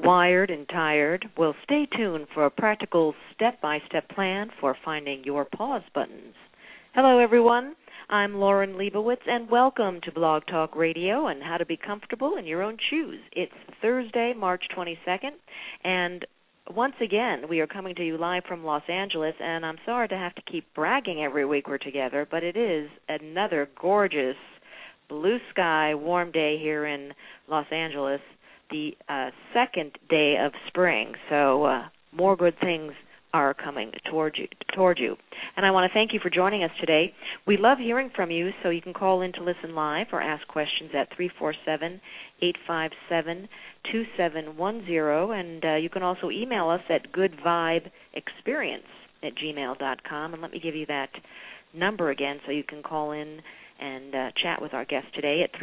wired and tired? Well, stay tuned for a practical step-by-step plan for finding your pause buttons. Hello, everyone. I'm Lauren Leibowitz, and welcome to Blog Talk Radio and How to Be Comfortable in Your Own Shoes. It's Thursday, March 22nd, and once again, we are coming to you live from Los Angeles, and I'm sorry to have to keep bragging every week we're together, but it is another gorgeous blue sky, warm day here in Los Angeles, the second day of spring, so more good things are coming toward you. And I want to thank you for joining us today. We love hearing from you, so you can call in to listen live or ask questions at 347-857-2710, and you can also email us at goodvibeexperience@gmail.com. And let me give you that number again so you can call in and chat with our guest today at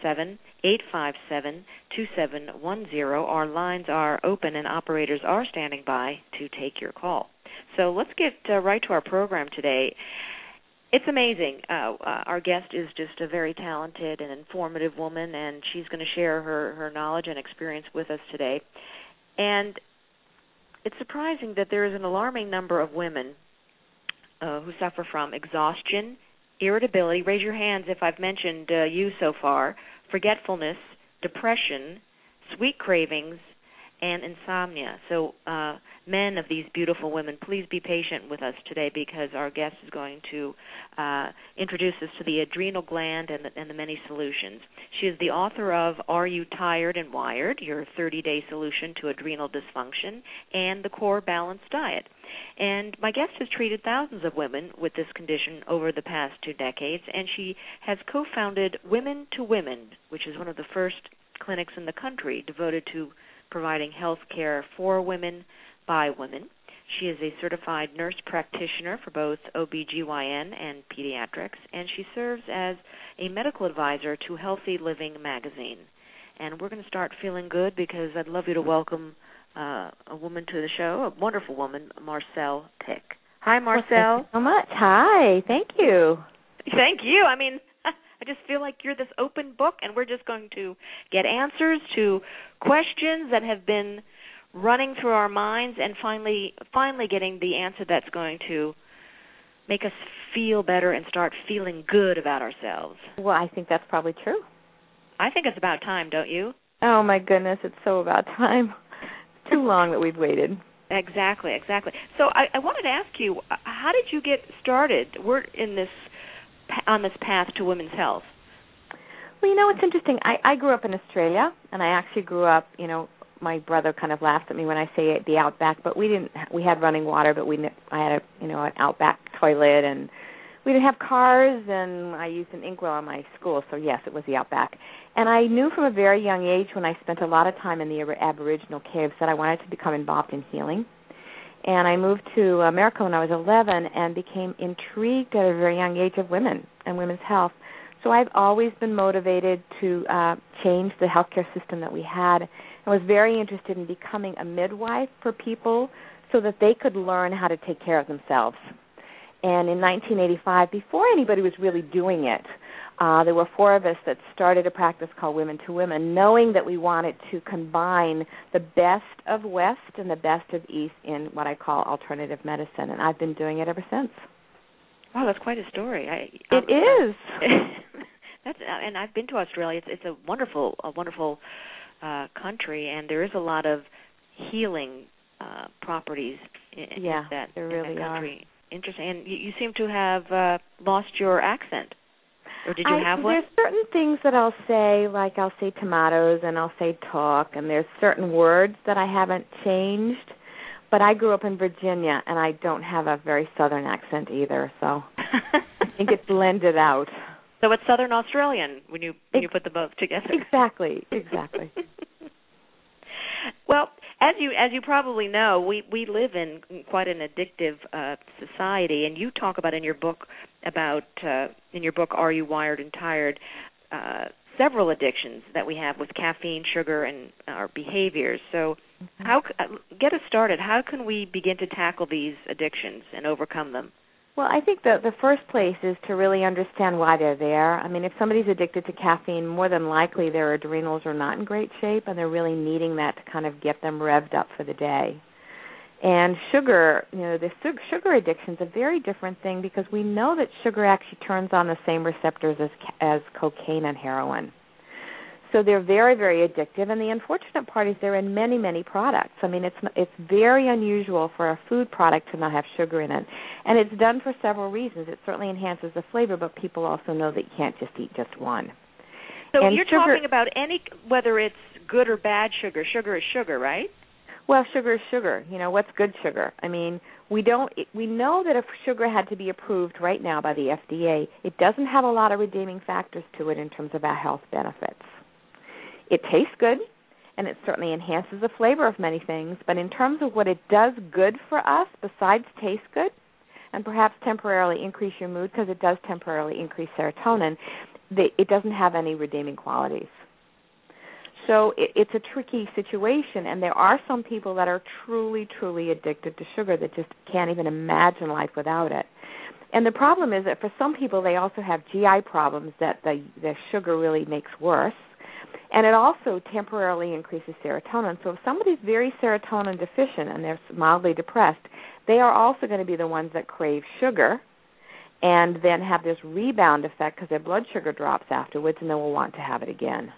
347-857-2710. Our lines are open and operators are standing by to take your call. So let's get right to our program today. It's amazing. Our guest is just a very talented and informative woman, and she's going to share her knowledge and experience with us today. And it's surprising that there is an alarming number of women who suffer from exhaustion, irritability, raise your hands if I've mentioned you so far, forgetfulness, depression, sweet cravings, and insomnia. So men of these beautiful women, please be patient with us today because our guest is going to introduce us to the adrenal gland and the many solutions. She is the author of Are You Tired and Wired? Your 30-Day Solution to Adrenal Dysfunction, and the Core Balanced Diet. And my guest has treated thousands of women with this condition over the past 2 decades, and she has co-founded Women to Women, which is one of the first clinics in the country devoted to providing health care for women by women. She is a certified nurse practitioner for both OBGYN and pediatrics, and she serves as a medical advisor to Healthy Living magazine. And we're going to start feeling good because I'd love you to welcome a woman to the show, a wonderful woman, Marcelle Pick. Hi, Marcelle. Well, thank you so much. Hi. Thank you. Thank you. I mean, I just feel like you're this open book, and we're just going to get answers to questions that have been running through our minds and finally getting the answer that's going to make us feel better and start feeling good about ourselves. Well, I think that's probably true. I think it's about time, don't you? Oh, my goodness. It's so about time. Too long that we've waited. Exactly. So I wanted to ask you, how did you get started? We're on this path to women's health. Well, it's interesting. I grew up in Australia, and I actually grew up, my brother kind of laughs at me when I say the outback, but we had running water, but I had an outback toilet, and we didn't have cars, and I used an inkwell in my school, so yes, it was the outback. And I knew from a very young age when I spent a lot of time in the Aboriginal caves that I wanted to become involved in healing. And I moved to America when I was 11 and became intrigued at a very young age of women and women's health. So I've always been motivated to change the healthcare system that we had. I was very interested in becoming a midwife for people so that they could learn how to take care of themselves. And in 1985, before anybody was really doing it, there were 4 of us that started a practice called Women to Women, knowing that we wanted to combine the best of West and the best of East in what I call alternative medicine, and I've been doing it ever since. Wow, that's quite a story. It is. And I've been to Australia. It's a wonderful country, and there is a lot of healing properties in that country. Are. Interesting. And you seem to have lost your accent. Or did you have one? There's certain things that I'll say, like I'll say tomatoes and I'll say talk, and there's certain words that I haven't changed. But I grew up in Virginia, and I don't have a very southern accent either, so I think it blended out. So it's Southern Australian when you put the both together. Exactly. Well, as you probably know, we live in quite an addictive society, and you talk about in your book Are You Wired and Tired? Several addictions that we have with caffeine, sugar, and our behaviors. So, get us started. How can we begin to tackle these addictions and overcome them? Well, I think the first place is to really understand why they're there. I mean, if somebody's addicted to caffeine, more than likely their adrenals are not in great shape, and they're really needing that to kind of get them revved up for the day. And sugar, the sugar addiction is a very different thing because we know that sugar actually turns on the same receptors as cocaine and heroin. So they're very, very addictive, and the unfortunate part is they're in many, many products. I mean, it's very unusual for a food product to not have sugar in it, and it's done for several reasons. It certainly enhances the flavor, but people also know that you can't just eat just one. So and you're talking about whether it's good or bad sugar. Sugar is sugar, right? Well, sugar is sugar. What's good sugar? I mean, we know that if sugar had to be approved right now by the FDA, it doesn't have a lot of redeeming factors to it in terms of our health benefits. It tastes good, and it certainly enhances the flavor of many things, but in terms of what it does good for us, besides taste good, and perhaps temporarily increase your mood because it does temporarily increase serotonin, it doesn't have any redeeming qualities. So it's a tricky situation, and there are some people that are truly, truly addicted to sugar that just can't even imagine life without it. And the problem is that for some people, they also have GI problems that the sugar really makes worse. And it also temporarily increases serotonin. So if somebody's very serotonin deficient and they're mildly depressed, they are also going to be the ones that crave sugar and then have this rebound effect because their blood sugar drops afterwards, and then will want to have it again.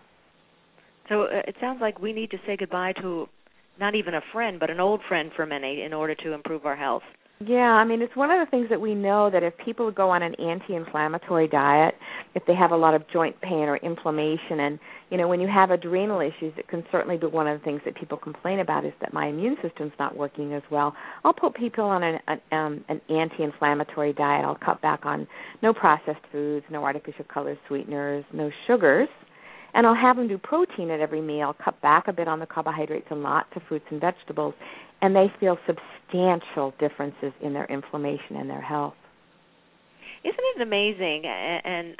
So it sounds like we need to say goodbye to not even a friend, but an old friend for many in order to improve our health. Yeah, I mean, it's one of the things that we know that if people go on an anti-inflammatory diet, if they have a lot of joint pain or inflammation, and, when you have adrenal issues, it can certainly be one of the things that people complain about is that my immune system's not working as well. I'll put people on an anti-inflammatory diet. I'll cut back on no processed foods, no artificial colors, sweeteners, no sugars. And I'll have them do protein at every meal, cut back a bit on the carbohydrates and lots of fruits and vegetables, and they feel substantial differences in their inflammation and their health. Isn't it amazing? And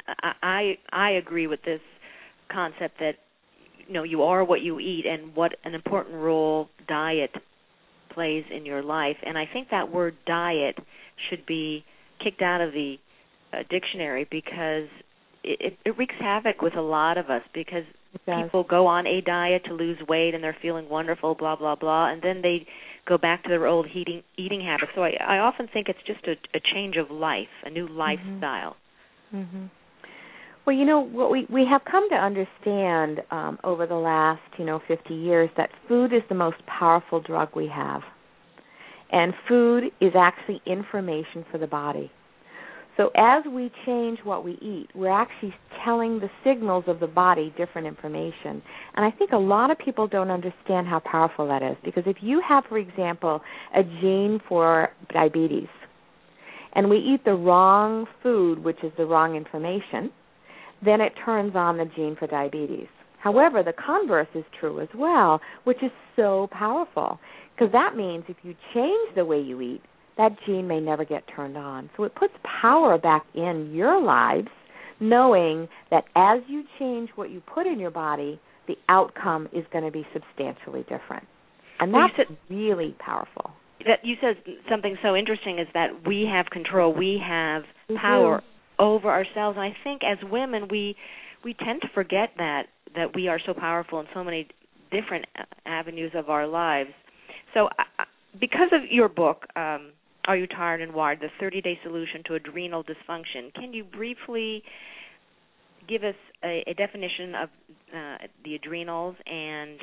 I agree with this concept that, you are what you eat and what an important role diet plays in your life. And I think that word diet should be kicked out of the dictionary because it wreaks havoc with a lot of us because people go on a diet to lose weight and they're feeling wonderful, blah, blah, blah, and then they go back to their old eating habits. So I often think it's just a change of life, a new lifestyle. Mm-hmm. Well, what we have come to understand over the last, 50 years that food is the most powerful drug we have. And food is actually information for the body. So as we change what we eat, we're actually telling the signals of the body different information. And I think a lot of people don't understand how powerful that is because if you have, for example, a gene for diabetes and we eat the wrong food, which is the wrong information, then it turns on the gene for diabetes. However, the converse is true as well, which is so powerful because that means if you change the way you eat, that gene may never get turned on. So it puts power back in your lives, knowing that as you change what you put in your body, the outcome is going to be substantially different. And that's really powerful. You said something so interesting is that we have control. We have power over ourselves. And I think as women, we tend to forget that we are so powerful in so many different avenues of our lives. So because of your book, Are You Tired and Wired? The 30-Day Solution to Adrenal Dysfunction. Can you briefly give us a definition of the adrenals and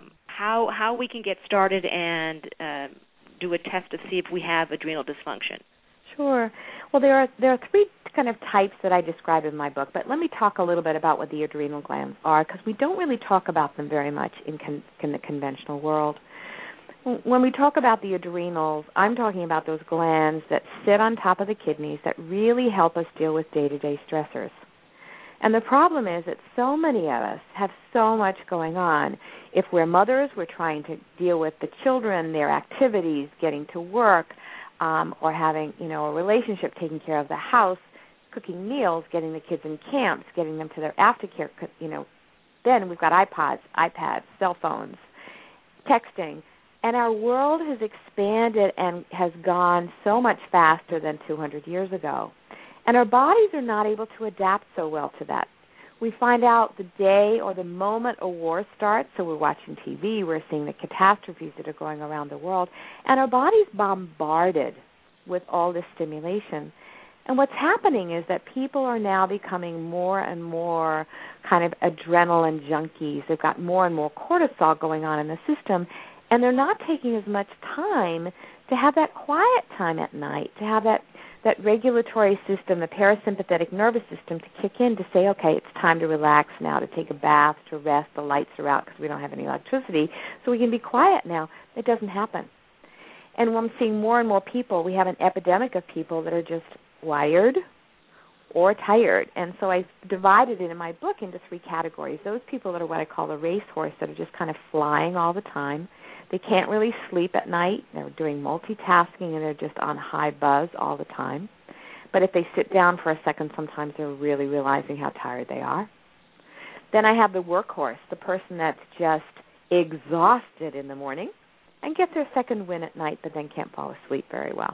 how we can get started and do a test to see if we have adrenal dysfunction? Sure. Well, there are three kind of types that I describe in my book, but let me talk a little bit about what the adrenal glands are because we don't really talk about them very much in the conventional world. When we talk about the adrenals, I'm talking about those glands that sit on top of the kidneys that really help us deal with day-to-day stressors. And the problem is that so many of us have so much going on. If we're mothers, we're trying to deal with the children, their activities, getting to work, or having, a relationship, taking care of the house, cooking meals, getting the kids in camps, getting them to their aftercare. Then we've got iPods, iPads, cell phones, texting. And our world has expanded and has gone so much faster than 200 years ago. And our bodies are not able to adapt so well to that. We find out the day or the moment a war starts, so we're watching TV, we're seeing the catastrophes that are going around the world, and our body's bombarded with all this stimulation. And what's happening is that people are now becoming more and more kind of adrenaline junkies. They've got more and more cortisol going on in the system, and they're not taking as much time to have that quiet time at night, to have that regulatory system, the parasympathetic nervous system, to kick in to say, okay, it's time to relax now, to take a bath, to rest. The lights are out because we don't have any electricity, so we can be quiet now. It doesn't happen. And when I'm seeing more and more people, we have an epidemic of people that are just wired or tired. And so I divided it in my book into 3 categories. Those people that are what I call the racehorse, that are just kind of flying all the time. They can't really sleep at night. They're doing multitasking, and they're just on high buzz all the time. But if they sit down for a second, sometimes they're really realizing how tired they are. Then I have the workhorse, the person that's just exhausted in the morning and gets their second win at night, but then can't fall asleep very well.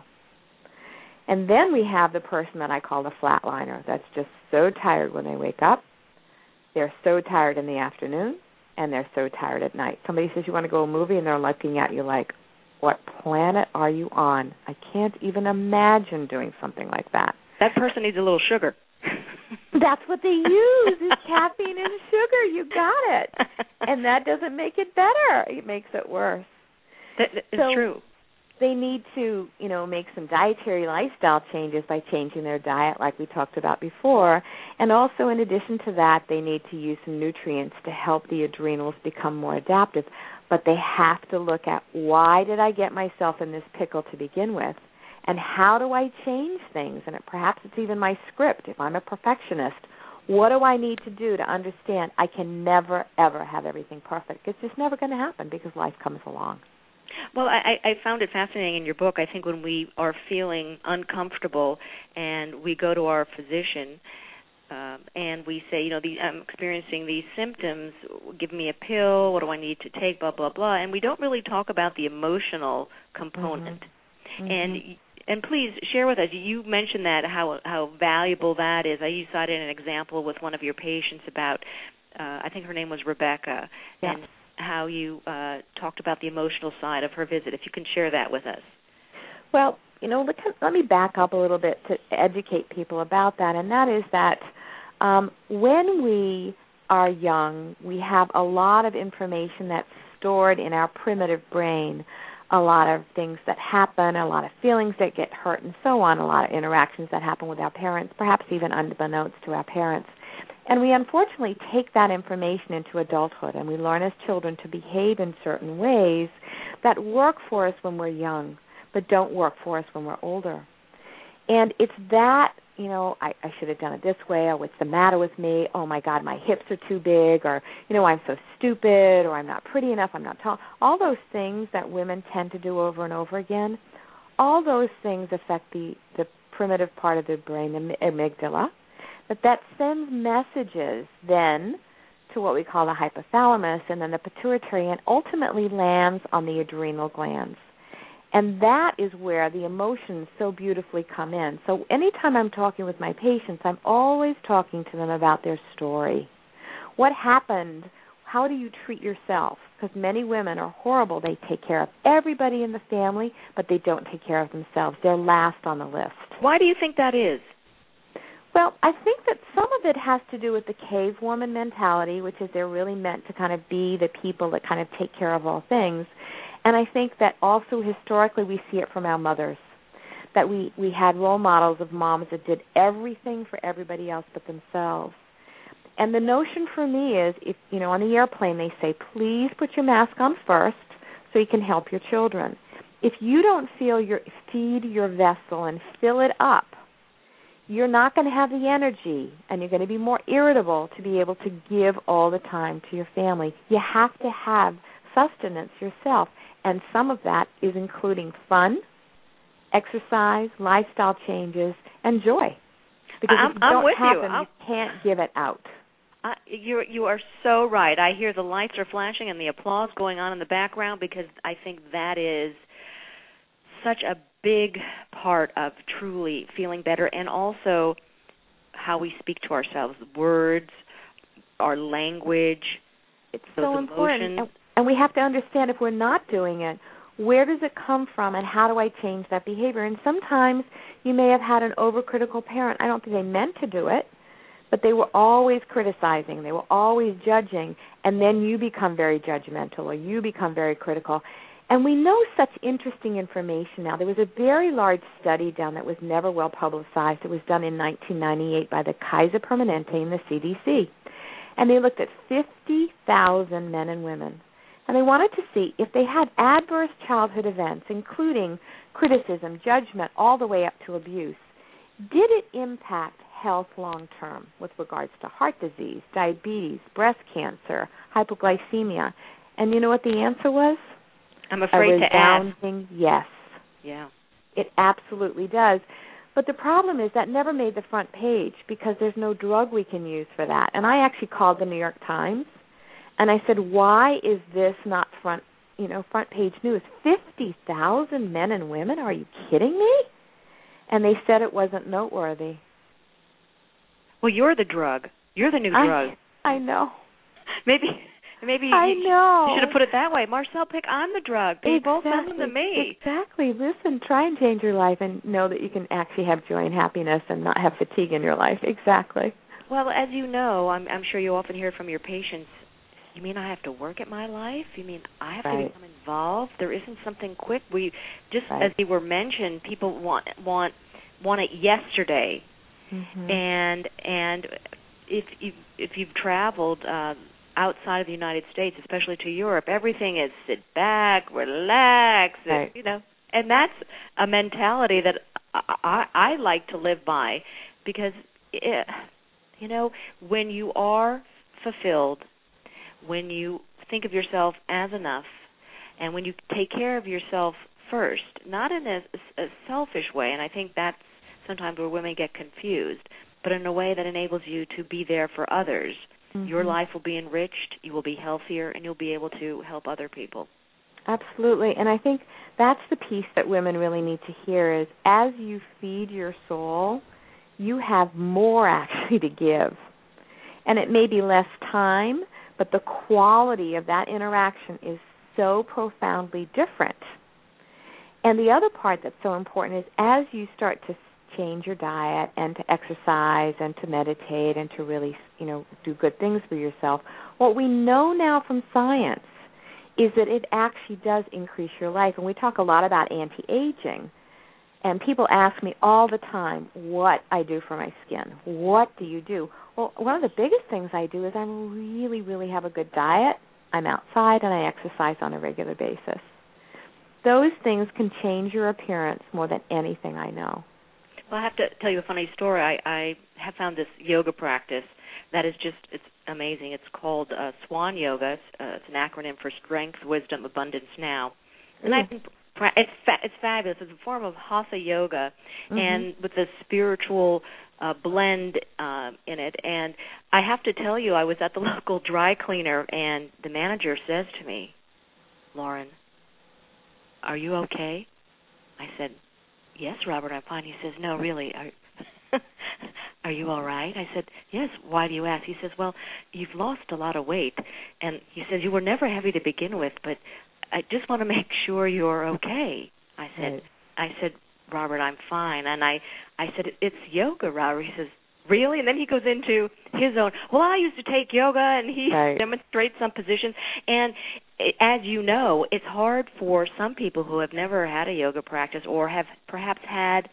And then we have the person that I call the flatliner, that's just so tired when they wake up. They're so tired in the afternoon, and they're so tired at night. Somebody says, you want to go to a movie, and they're looking at you like, what planet are you on? I can't even imagine doing something like that. That person needs a little sugar. That's what they use, is caffeine and sugar. You got it. And that doesn't make it better. It makes it worse. That is true. They need to, make some dietary lifestyle changes by changing their diet like we talked about before. And also, in addition to that, they need to use some nutrients to help the adrenals become more adaptive. But they have to look at, why did I get myself in this pickle to begin with? And how do I change things? And perhaps it's even my script. If I'm a perfectionist, what do I need to do to understand I can never, ever have everything perfect? It's just never going to happen because life comes along. Well, I found it fascinating in your book. I think when we are feeling uncomfortable and we go to our physician and we say, I'm experiencing these symptoms, give me a pill, what do I need to take, blah, blah, blah, and we don't really talk about the emotional component. Mm-hmm. And please share with us, you mentioned that, how valuable that is. You cited an example with one of your patients about, I think her name was Rebecca, yeah. And how you talked about the emotional side of her visit. If you can share that with us. Well, let me back up a little bit to educate people about that, and that is that when we are young, we have a lot of information that's stored in our primitive brain, a lot of things that happen, a lot of feelings that get hurt, and so on, a lot of interactions that happen with our parents, perhaps even unbeknownst to our parents. And we unfortunately take that information into adulthood, and we learn as children to behave in certain ways that work for us when we're young, but don't work for us when we're older. And it's that, I should have done it this way, or what's the matter with me, oh my God, my hips are too big, or, I'm so stupid, or I'm not pretty enough, I'm not tall. All those things that women tend to do over and over again, all those things affect the primitive part of the brain, the amygdala. But that sends messages then to what we call the hypothalamus and then the pituitary, and ultimately lands on the adrenal glands. And that is where the emotions so beautifully come in. So anytime I'm talking with my patients, I'm always talking to them about their story. What happened? How do you treat yourself? Because many women are horrible. They take care of everybody in the family, but they don't take care of themselves. They're last on the list. Why do you think that is? Well, I think that some of it has to do with the cave woman mentality, which is they're really meant to kind of be the people that kind of take care of all things. And I think that also historically we see it from our mothers, that we had role models of moms that did everything for everybody else but themselves. And the notion for me is, if on the airplane they say, please put your mask on first so you can help your children. If you don't feed your vessel and fill it up, you're not going to have the energy, and you're going to be more irritable to be able to give all the time to your family. You have to have sustenance yourself, and some of that is including fun, exercise, lifestyle changes, and joy. Because if you don't have them, you can't give it out. You are so right. I hear the lights are flashing and the applause going on in the background because I think that is such a big part of truly feeling better, and also how we speak to ourselves, words, our language. It's so important. And we have to understand if we're not doing it, where does it come from and how do I change that behavior? And sometimes you may have had an overcritical parent. I don't think they meant to do it, but they were always criticizing. They were always judging, and then you become very judgmental or you become very critical. And we know such interesting information now. There was a very large study done that was never well publicized. It was done in 1998 by the Kaiser Permanente and the CDC. And they looked at 50,000 men and women. And they wanted to see if they had adverse childhood events, including criticism, judgment, all the way up to abuse, did it impact health long term with regards to heart disease, diabetes, breast cancer, hypoglycemia? And you know what the answer was? I'm afraid to ask. A resounding yes. Yeah. It absolutely does. But the problem is that never made the front page because there's no drug we can use for that. And I actually called the New York Times and I said, why is this not front page news? 50,000 men and women? Are you kidding me? And they said it wasn't noteworthy. Well, you're the drug. You're the new drug. I know. Maybe I know. You should have put it that way. Marcelle Pick, I'm the drug. People, send them to me. Exactly. Listen, try and change your life and know that you can actually have joy and happiness and not have fatigue in your life. Exactly. Well, as you know, I'm sure you often hear from your patients, you mean I have to work at my life? You mean I have to become involved? There isn't something quick. We just, as they were mentioned, people want it yesterday. Mm-hmm. And if you've traveled outside of the United States, especially to Europe, everything is sit back, relax, and that's a mentality that I like to live by because, when you are fulfilled, when you think of yourself as enough, and when you take care of yourself first, not in a selfish way, and I think that's sometimes where women get confused, but in a way that enables you to be there for others. Mm-hmm. Your life will be enriched, you will be healthier, and you'll be able to help other people. Absolutely, and I think that's the piece that women really need to hear is as you feed your soul, you have more actually to give. And it may be less time, but the quality of that interaction is so profoundly different. And the other part that's so important is as you start to change your diet and to exercise and to meditate and to really, do good things for yourself, what we know now from science is that it actually does increase your life. And we talk a lot about anti-aging. And people ask me all the time what I do for my skin. What do you do? Well, one of the biggest things I do is I really, really have a good diet. I'm outside and I exercise on a regular basis. Those things can change your appearance more than anything I know. Well, I have to tell you a funny story. I have found this yoga practice that is it's amazing. It's called Swan Yoga. It's an acronym for Strength, Wisdom, Abundance Now. And I've been it's fabulous. It's a form of Hatha Yoga, and with a spiritual blend in it. And I have to tell you, I was at the local dry cleaner, and the manager says to me, "Lauren, are you okay?" I said, "Yes, Robert, I'm fine." He says, "No, really, are you all right?" I said, "Yes, why do you ask?" He says, "Well, you've lost a lot of weight." And he says, "You were never heavy to begin with, but I just want to make sure you're okay." I said, "Robert, I'm fine." And I said, "It's yoga, Robert." He says, "Really?" And then he goes into his own, "Well, I used to take yoga," and he demonstrates some positions. And as you know, it's hard for some people who have never had a yoga practice or have perhaps had,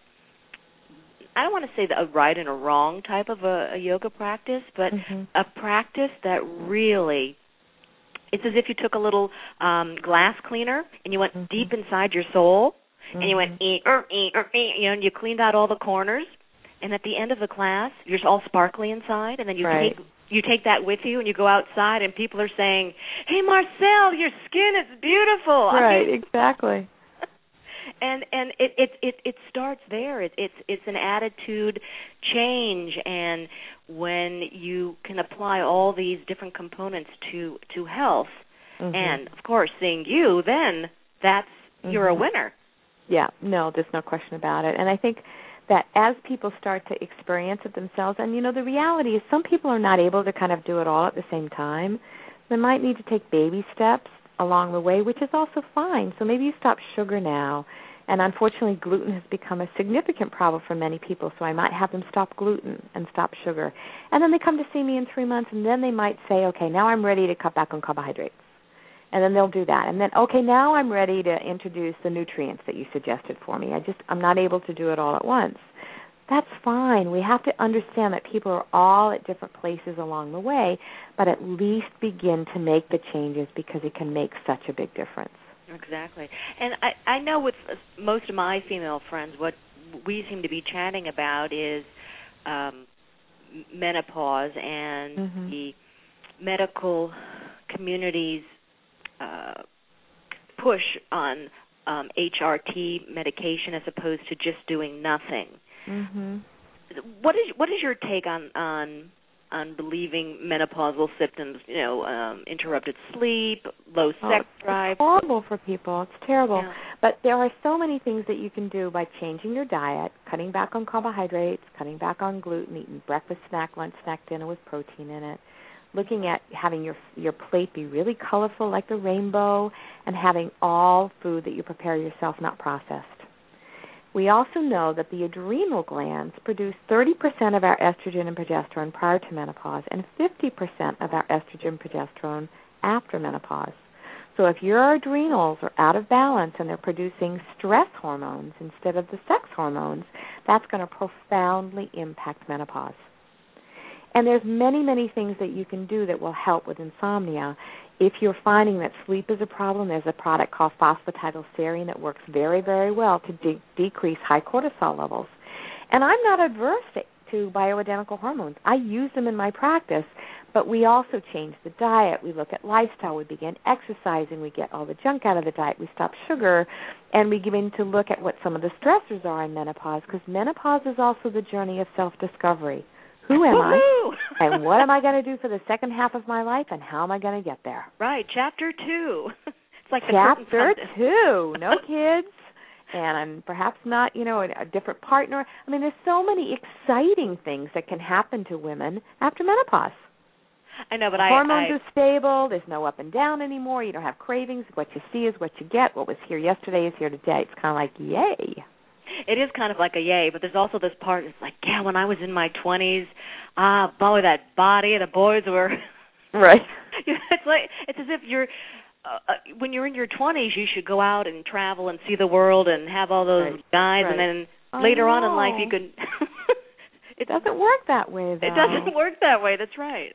I don't want to say a right and a wrong type of a yoga practice, but a practice that really, it's as if you took a little glass cleaner and you went deep inside your soul and you went, and you cleaned out all the corners. And at the end of the class, you're all sparkly inside, and then you take that with you, and you go outside, and people are saying, "Hey, Marcelle, your skin is beautiful." Right, exactly. And it starts there. It's an attitude change, and when you can apply all these different components to health, and of course seeing you, then that's you're a winner. Yeah, no, there's no question about it. And I think that as people start to experience it themselves, and the reality is some people are not able to kind of do it all at the same time. They might need to take baby steps along the way, which is also fine. So maybe you stop sugar now. And unfortunately, gluten has become a significant problem for many people, so I might have them stop gluten and stop sugar. And then they come to see me in 3 months, and then they might say, okay, now I'm ready to cut back on carbohydrates. And then they'll do that. And then, okay, now I'm ready to introduce the nutrients that you suggested for me. I'm not able to do it all at once. That's fine. We have to understand that people are all at different places along the way, but at least begin to make the changes because it can make such a big difference. Exactly. And I know with most of my female friends, what we seem to be chatting about is menopause and the medical community's push on HRT medication as opposed to just doing nothing. What is your take on believing menopausal symptoms, interrupted sleep, low sex drive? It's horrible for people. It's terrible. Yeah. But there are so many things that you can do by changing your diet, cutting back on carbohydrates, cutting back on gluten, eating breakfast, snack, lunch, snack, dinner with protein in it, looking at having your plate be really colorful like the rainbow, and having all food that you prepare yourself, not processed. We also know that the adrenal glands produce 30% of our estrogen and progesterone prior to menopause and 50% of our estrogen and progesterone after menopause. So if your adrenals are out of balance and they're producing stress hormones instead of the sex hormones, that's going to profoundly impact menopause. And there's many, many things that you can do that will help with insomnia. If you're finding that sleep is a problem, there's a product called phosphatidylserine that works very, very well to decrease high cortisol levels. And I'm not adverse to bioidentical hormones. I use them in my practice, but we also change the diet. We look at lifestyle. We begin exercising. We get all the junk out of the diet. We stop sugar, and we begin to look at what some of the stressors are in menopause, because menopause is also the journey of self-discovery. Who am I, and what am I going to do for the second half of my life, and how am I going to get there? Right, Chapter 2. It's like Chapter 2, no kids, and perhaps not, a different partner. I mean, there's so many exciting things that can happen to women after menopause. I know, but hormones are stable. There's no up and down anymore. You don't have cravings. What you see is what you get. What was here yesterday is here today. It's kind of like, yay. It is kind of like a yay, but there's also this part that's like, yeah, when I was in my 20s, boy, that body, the boys were... Right. It's as if you're... when you're in your 20s, you should go out and travel and see the world and have all those guys, and then later on in life you can... It doesn't work that way, though. It doesn't work that way. That's right.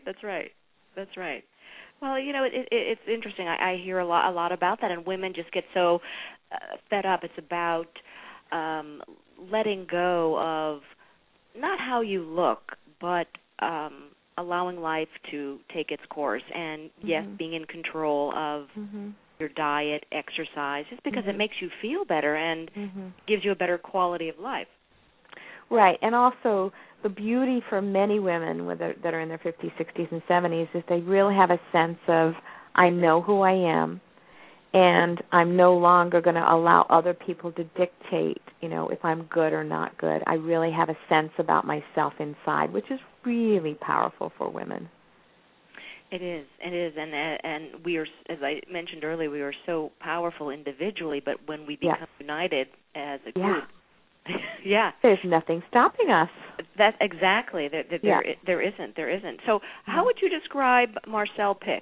Well, it's interesting. I hear a lot about that, and women just get so fed up. It's about... letting go of not how you look, but allowing life to take its course, and yes, being in control of your diet, exercise, just because it makes you feel better and gives you a better quality of life. Right, and also the beauty for many women that are in their 50s, 60s, and 70s is they really have a sense of, I know who I am, and I'm no longer going to allow other people to dictate, if I'm good or not good. I really have a sense about myself inside, which is really powerful for women. It is, and we are, as I mentioned earlier, we are so powerful individually, but when we become united as a group, there's nothing stopping us. That's exactly. There isn't. So, how would you describe Marcelle Pick?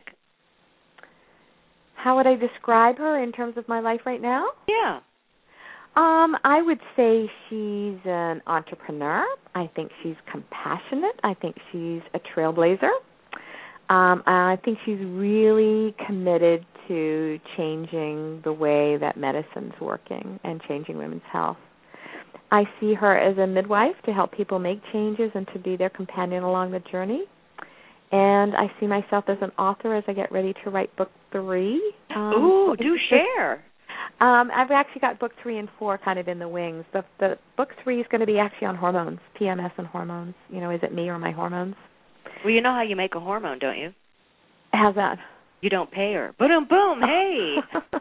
How would I describe her in terms of my life right now? Yeah. I would say she's an entrepreneur. I think she's compassionate. I think she's a trailblazer. I think she's really committed to changing the way that medicine's working and changing women's health. I see her as a midwife to help people make changes and to be their companion along the journey. And I see myself as an author as I get ready to write book 3. Do share. I've actually got book 3 and 4 kind of in the wings. The book 3 is going to be actually on hormones, PMS and hormones. Is it me or my hormones? Well, you know how you make a hormone, don't you? How's that? You don't pay her. Boom, boom, hey.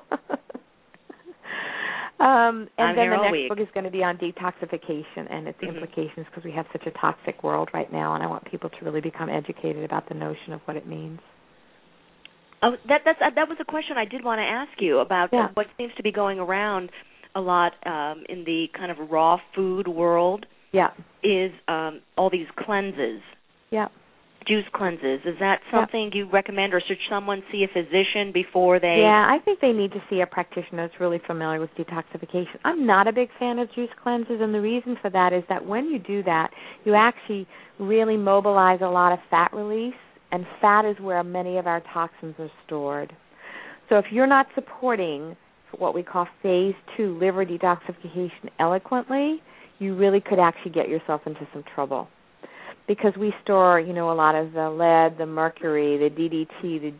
And I'm then the next week. book is going to be on detoxification and its implications, because we have such a toxic world right now, and I want people to really become educated about the notion of what it means. Oh, that was a question I did want to ask you about what seems to be going around a lot in the kind of raw food world. Yeah. Is all these cleanses. Yeah. Juice cleanses. Is that something you recommend, or should someone see a physician before they... Yeah, I think they need to see a practitioner that's really familiar with detoxification. I'm not a big fan of juice cleanses, and the reason for that is that when you do that, you actually really mobilize a lot of fat release, and fat is where many of our toxins are stored. So if you're not supporting what we call phase 2 liver detoxification eloquently, you really could actually get yourself into some trouble. Because we store, a lot of the lead, the mercury, the DDT, the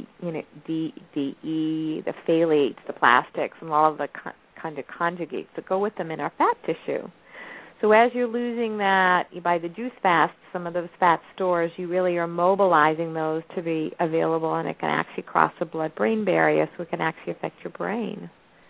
DDE, the phthalates, the plastics, and all of the kind of conjugates that go with them in our fat tissue. So as you're losing that by the juice fast, some of those fat stores, you really are mobilizing those to be available, and it can actually cross the blood-brain barrier, so it can actually affect your brain.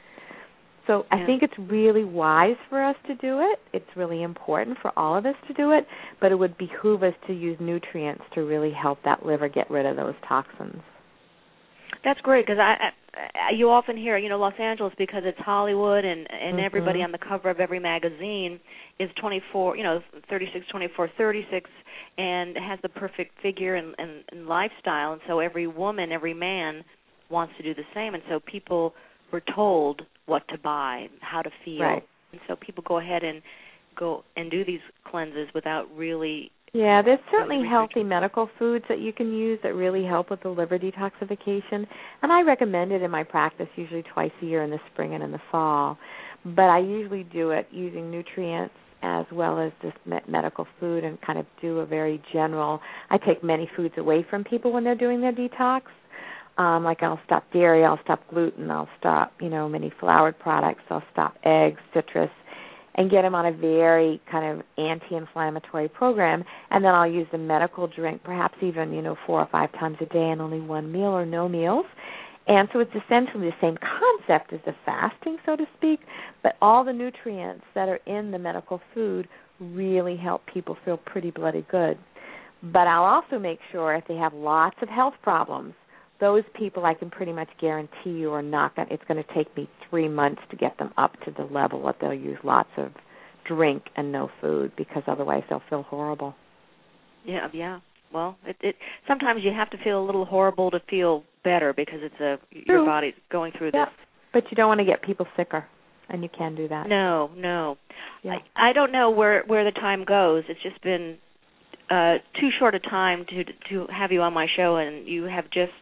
So I think it's really wise for us to do it. It's really important for all of us to do it, but it would behoove us to use nutrients to really help that liver get rid of those toxins. That's great, because you often hear, Los Angeles, because it's Hollywood and everybody on the cover of every magazine is 24, 36, 24, 36, and has the perfect figure and lifestyle, and so every woman, every man wants to do the same, and so people were told what to buy, how to feel. Right. And so people go ahead and do these cleanses without really... Yeah, there's certainly healthy medical foods that you can use that really help with the liver detoxification, and I recommend it in my practice usually twice a year in the spring and in the fall. But I usually do it using nutrients as well as this medical food, and kind of do a very general... I take many foods away from people when they're doing their detox. Like I'll stop dairy, I'll stop gluten, I'll stop, many floured products, I'll stop eggs, citrus, and get them on a very kind of anti-inflammatory program, and then I'll use the medical drink, perhaps even, 4 or 5 times a day and only one meal or no meals. And so it's essentially the same concept as the fasting, so to speak, but all the nutrients that are in the medical food really help people feel pretty bloody good. But I'll also make sure if they have lots of health problems, those people I can pretty much guarantee you are not going. It's going to take me 3 months to get them up to the level that they'll use lots of drink and no food, because otherwise they'll feel horrible. Yeah. Well, it sometimes you have to feel a little horrible to feel better, because it's your body's going through this. But you don't want to get people sicker, and you can do that. No. Yeah. I don't know where the time goes. It's just been too short a time to have you on my show, and you have just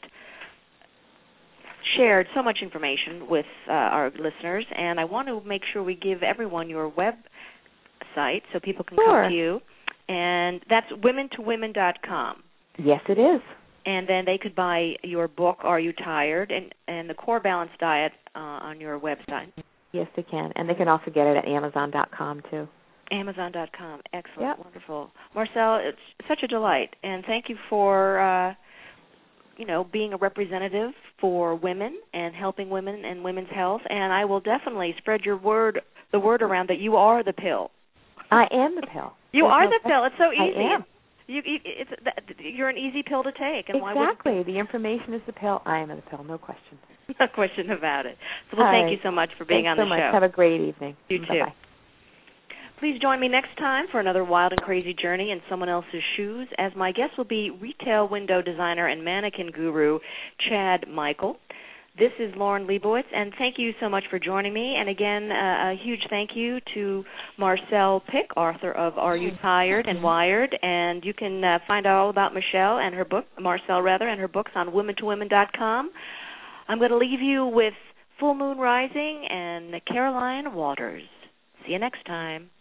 shared so much information with our listeners, and I want to make sure we give everyone your website so people can come to you, and that's women2women.com. Yes, it is. And then they could buy your book, Are You Tired, and the Core Balance Diet on your website. Yes, they can, and they can also get it at Amazon.com, too. Amazon.com. Excellent. Wonderful. Marcelle, it's such a delight, and thank you for being a representative for women and helping women and women's health. And I will definitely spread the word around that you are the pill. I am the pill. You are the pill. It's so easy. I am. You're an easy pill to take. And exactly. The information is the pill. I am the pill. No question. No question about it. So, thank you so much for being on the show. Thanks so much. Have a great evening. You too. Bye-bye. Please join me next time for another wild and crazy journey in someone else's shoes, as my guest will be retail window designer and mannequin guru Chad Michael. This is Lauren Leibowitz, and thank you so much for joining me. And again, a huge thank you to Marcelle Pick, author of Are You Tired and Wired. And you can find out all about Marcelle and her books on women2women.com. I'm going to leave you with Full Moon Rising and Caroline Waters. See you next time.